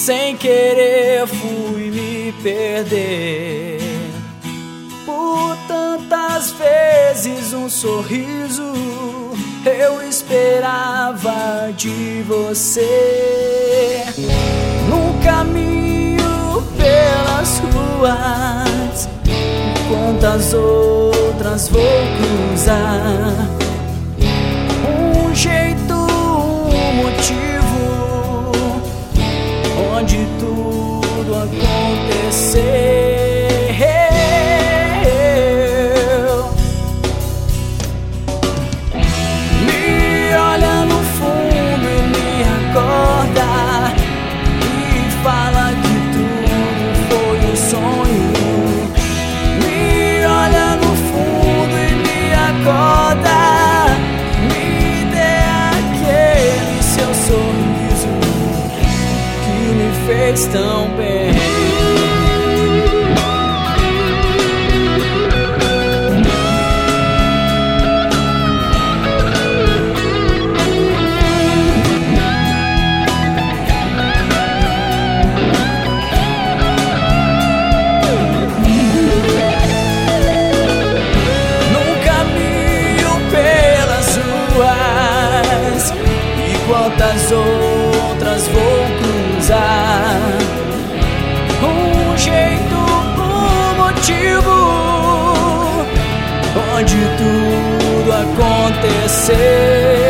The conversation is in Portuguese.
sem querer fui me perder. Por tantas vezes um sorriso eu esperava de você. Num caminho pelas ruas, quantas outras vou cruzar. Um jeito, um motivo, onde tudo aconteceu. Me olha no fundo e me acorda e fala que tudo foi um sonho. Me olha no fundo e me acorda, me dê aquele seu sorriso que me fez tão bem. Quantas outras vou cruzar. Um jeito, um motivo, onde tudo aconteceu.